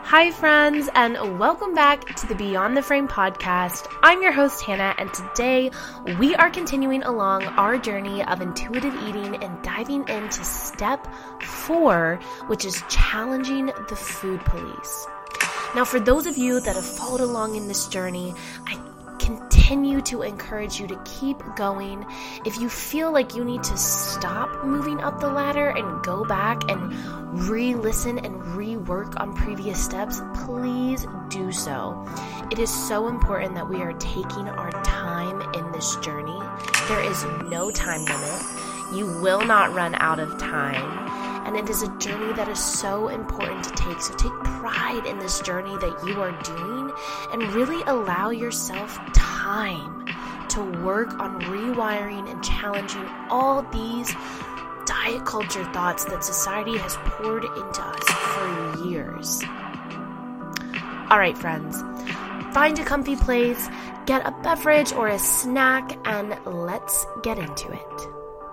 Hi friends, and welcome back to the Beyond the Frame podcast. I'm your host Hannah, and today we are continuing along our journey of intuitive eating and diving into step 4, which is challenging the food police. Now, for those of you that have followed along in this journey, I continue to encourage you to keep going. If you feel like you need to stop moving up the ladder and go back and re-listen and rework on previous steps, please do so. It is so important that we are taking our time in this journey. There is no time limit. You will not run out of time. And it is a journey that is so important to take. So take pride in this journey that you are doing and really allow yourself time to work on rewiring and challenging all these diet culture thoughts that society has poured into us for years. All right, friends, find a comfy place, get a beverage or a snack, and let's get into it.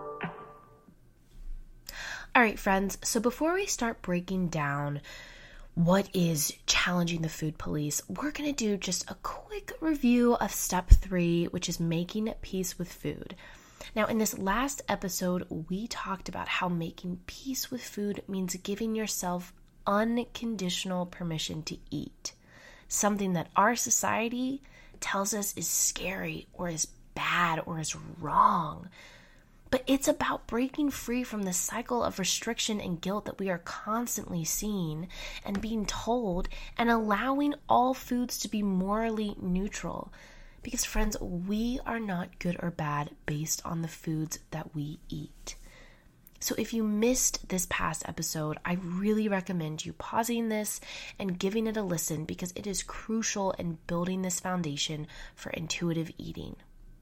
All right, friends, so before we start breaking down what is challenging the food police, we're going to do just a quick review of step 3, which is making peace with food. Now, in this last episode, we talked about how making peace with food means giving yourself unconditional permission to eat, something that our society tells us is scary or is bad or is wrong. But it's about breaking free from the cycle of restriction and guilt that we are constantly seeing and being told, and allowing all foods to be morally neutral. Because friends, we are not good or bad based on the foods that we eat. So if you missed this past episode, I really recommend you pausing this and giving it a listen, because it is crucial in building this foundation for intuitive eating.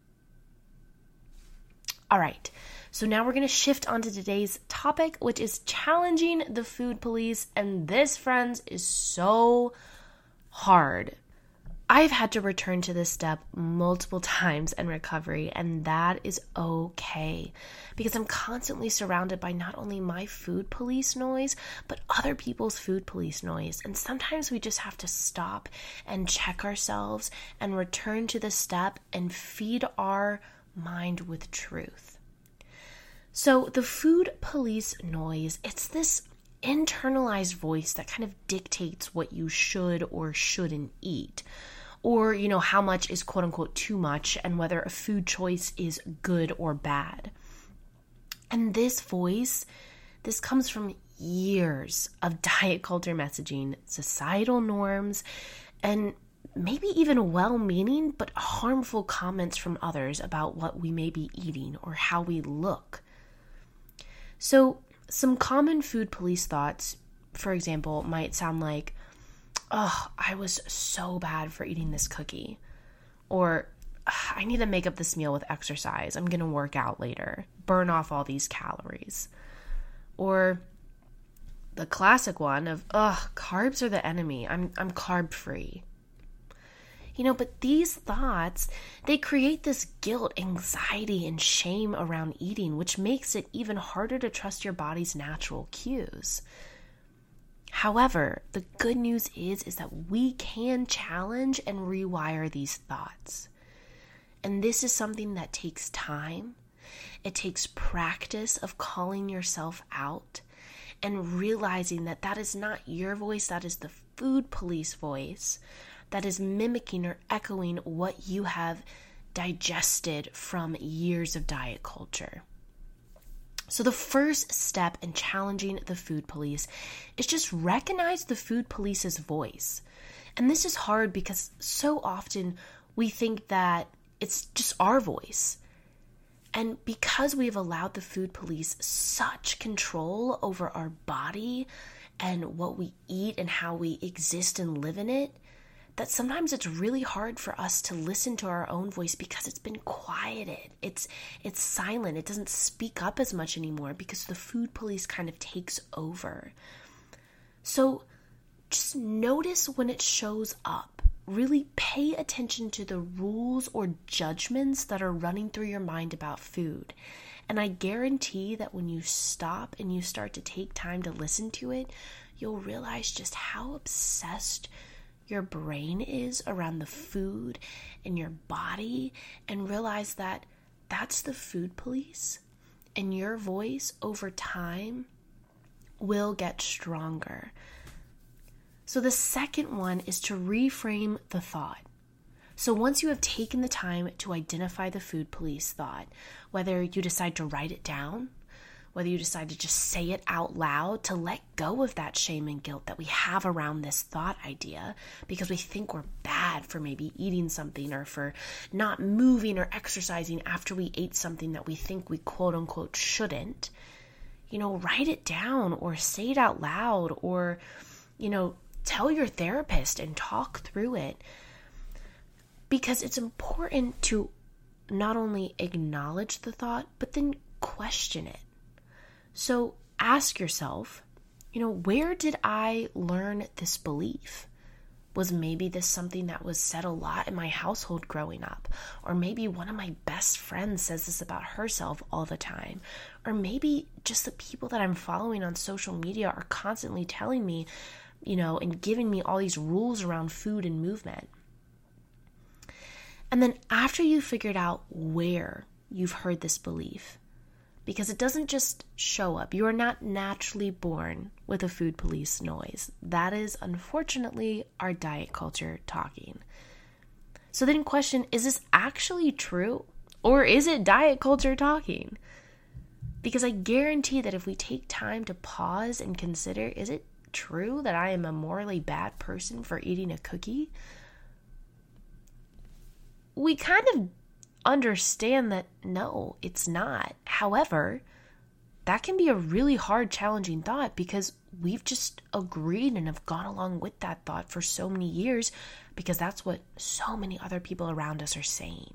All right, so now we're going to shift onto today's topic, which is challenging the food police. And this, friends, is so hard. I've had to return to this step multiple times in recovery, and that is okay, because I'm constantly surrounded by not only my food police noise, but other people's food police noise. And sometimes we just have to stop and check ourselves and return to the step and feed our mind with truth. So the food police noise, it's this internalized voice that kind of dictates what you should or shouldn't eat, or, how much is quote unquote too much, and whether a food choice is good or bad. And this voice, this comes from years of diet culture messaging, societal norms, and maybe even well-meaning but harmful comments from others about what we may be eating or how we look. So some common food police thoughts, for example, might sound like, "Oh, I was so bad for eating this cookie," or "I need to make up this meal with exercise. I'm going to work out later, burn off all these calories," or the classic one of, "Carbs are the enemy. I'm carb free." But these thoughts, they create this guilt, anxiety, and shame around eating, which makes it even harder to trust your body's natural cues. However, the good news is that we can challenge and rewire these thoughts. And this is something that takes time. It takes practice of calling yourself out and realizing that that is not your voice, that is the food police voice that is mimicking or echoing what you have digested from years of diet culture. So the first step in challenging the food police is just recognize the food police's voice. And this is hard because so often we think that it's just our voice. And because we've allowed the food police such control over our body and what we eat and how we exist and live in it, that sometimes it's really hard for us to listen to our own voice because it's been quieted. It's silent. It doesn't speak up as much anymore because the food police kind of takes over. So just notice when it shows up. Really pay attention to the rules or judgments that are running through your mind about food, And I guarantee that when you stop and you start to take time to listen to it, you'll realize just how obsessed your brain is around the food and your body, and realize that that's the food police, and your voice over time will get stronger. So the second one is to reframe the thought. So once you have taken the time to identify the food police thought, whether you decide to write it down, whether you decide to just say it out loud, to let go of that shame and guilt that we have around this thought idea because we think we're bad for maybe eating something or for not moving or exercising after we ate something that we think we quote unquote shouldn't, write it down or say it out loud, or, tell your therapist and talk through it. Because it's important to not only acknowledge the thought, but then question it. So ask yourself, where did I learn this belief? Was maybe this something that was said a lot in my household growing up? Or maybe one of my best friends says this about herself all the time. Or maybe just the people that I'm following on social media are constantly telling me, and giving me all these rules around food and movement. And then after you've figured out where you've heard this belief, because it doesn't just show up. You are not naturally born with a food police noise. That is, unfortunately, our diet culture talking. So then question, is this actually true? Or is it diet culture talking? Because I guarantee that if we take time to pause and consider, is it true that I am a morally bad person for eating a cookie? We kind of understand that no, it's not. However, that can be a really hard, challenging thought because we've just agreed and have gone along with that thought for so many years because that's what so many other people around us are saying.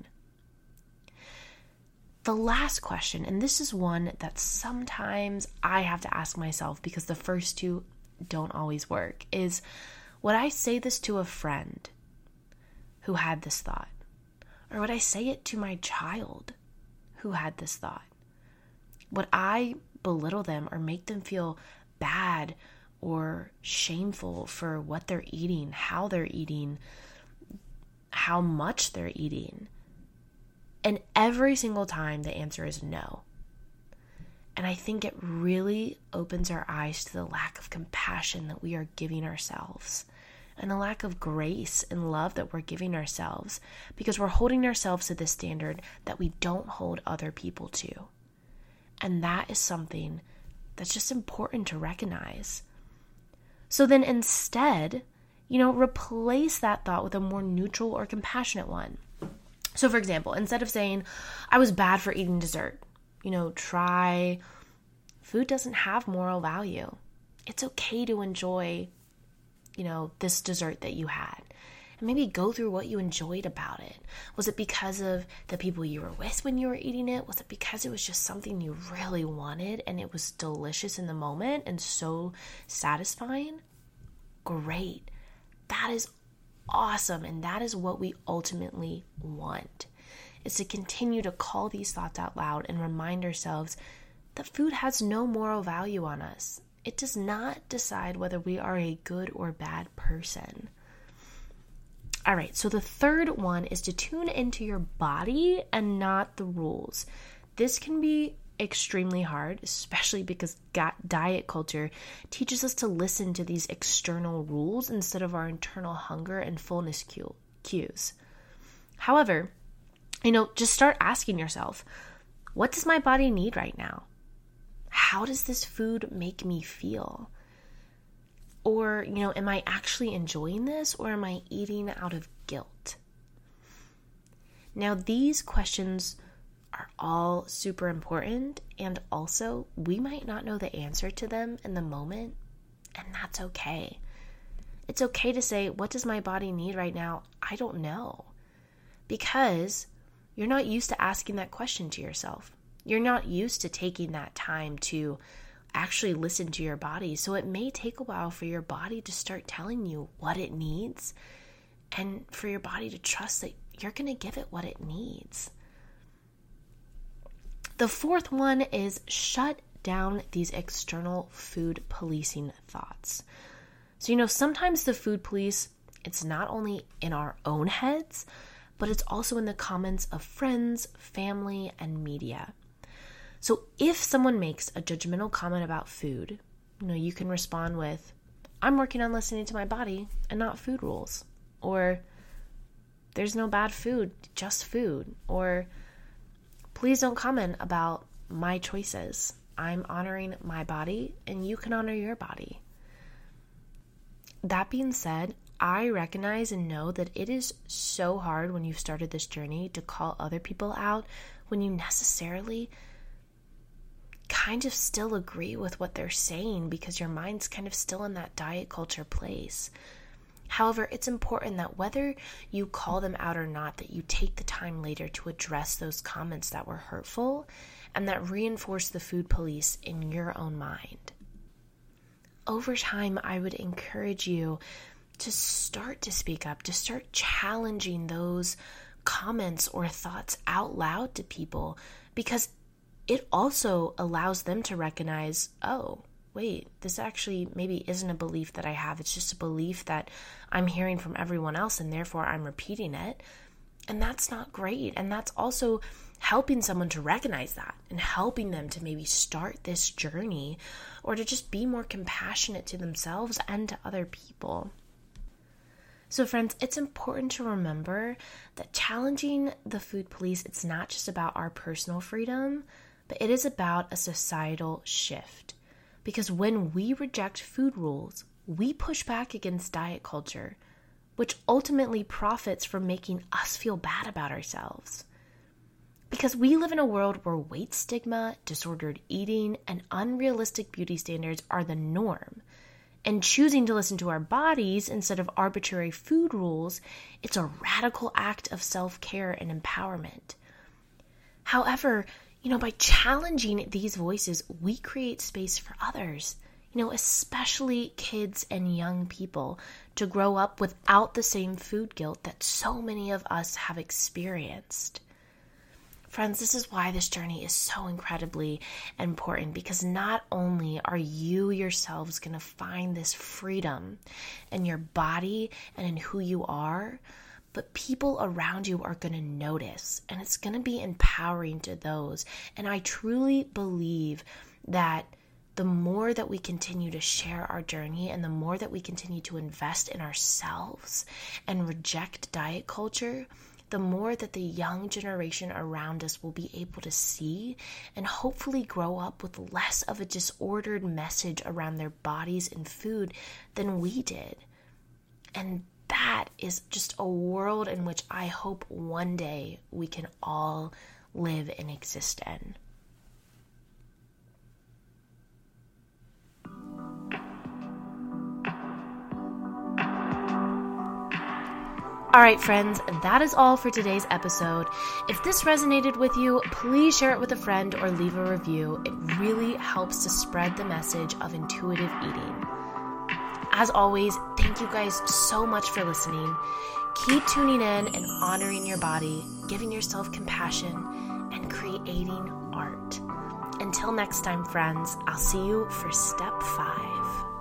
The last question, and this is one that sometimes I have to ask myself because the first two don't always work, is would I say this to a friend who had this thought? Or would I say it to my child who had this thought? Would I belittle them or make them feel bad or shameful for what they're eating, how they're eating, how much they're eating? And every single time the answer is no. And I think it really opens our eyes to the lack of compassion that we are giving ourselves, and the lack of grace and love that we're giving ourselves, because we're holding ourselves to this standard that we don't hold other people to. And that is something that's just important to recognize. So then instead, replace that thought with a more neutral or compassionate one. So for example, instead of saying, I was bad for eating dessert, try, food doesn't have moral value. It's okay to enjoy this dessert that you had. And maybe go through what you enjoyed about it. Was it because of the people you were with when you were eating it? Was it because it was just something you really wanted and it was delicious in the moment and so satisfying? Great. That is awesome. And that is what we ultimately want, is to continue to call these thoughts out loud and remind ourselves that food has no moral value on us. It does not decide whether we are a good or bad person. All right, so the third one is to tune into your body and not the rules. This can be extremely hard, especially because diet culture teaches us to listen to these external rules instead of our internal hunger and fullness cues. However, just start asking yourself, what does my body need right now? How does this food make me feel? Or, am I actually enjoying this, or am I eating out of guilt? Now, these questions are all super important, and also we might not know the answer to them in the moment, and that's okay. It's okay to say, what does my body need right now? I don't know. Because you're not used to asking that question to yourself. You're not used to taking that time to actually listen to your body. So it may take a while for your body to start telling you what it needs, and for your body to trust that you're going to give it what it needs. The fourth one is shut down these external food policing thoughts. So, sometimes the food police, it's not only in our own heads, but it's also in the comments of friends, family, and media. So if someone makes a judgmental comment about food, you can respond with, I'm working on listening to my body and not food rules. Or, there's no bad food, just food. Or, please don't comment about my choices. I'm honoring my body and you can honor your body. That being said, I recognize and know that it is so hard when you've started this journey to call other people out when you necessarily kind of still agree with what they're saying because your mind's kind of still in that diet culture place. However, it's important that whether you call them out or not, that you take the time later to address those comments that were hurtful and that reinforce the food police in your own mind. Over time, I would encourage you to start to speak up, to start challenging those comments or thoughts out loud to people, because it also allows them to recognize, oh, wait, this actually maybe isn't a belief that I have. It's just a belief that I'm hearing from everyone else and therefore I'm repeating it. And that's not great. And that's also helping someone to recognize that and helping them to maybe start this journey or to just be more compassionate to themselves and to other people. So friends, it's important to remember that challenging the food police, it's not just about our personal freedom, but it is about a societal shift. Because when we reject food rules, we push back against diet culture, which ultimately profits from making us feel bad about ourselves. Because we live in a world where weight stigma, disordered eating, and unrealistic beauty standards are the norm. And choosing to listen to our bodies instead of arbitrary food rules, it's a radical act of self-care and empowerment. However, by challenging these voices, we create space for others, especially kids and young people, to grow up without the same food guilt that so many of us have experienced. Friends, this is why this journey is so incredibly important, because not only are you yourselves going to find this freedom in your body and in who you are, but people around you are going to notice, and it's going to be empowering to those. And I truly believe that the more that we continue to share our journey and the more that we continue to invest in ourselves and reject diet culture, the more that the young generation around us will be able to see and hopefully grow up with less of a disordered message around their bodies and food than we did. And that is just a world in which I hope one day we can all live and exist in. All right, friends, that is all for today's episode. If this resonated with you, please share it with a friend or leave a review. It really helps to spread the message of intuitive eating. As always, thank you guys so much for listening. Keep tuning in and honoring your body, giving yourself compassion, and creating art. Until next time, friends, I'll see you for step 5.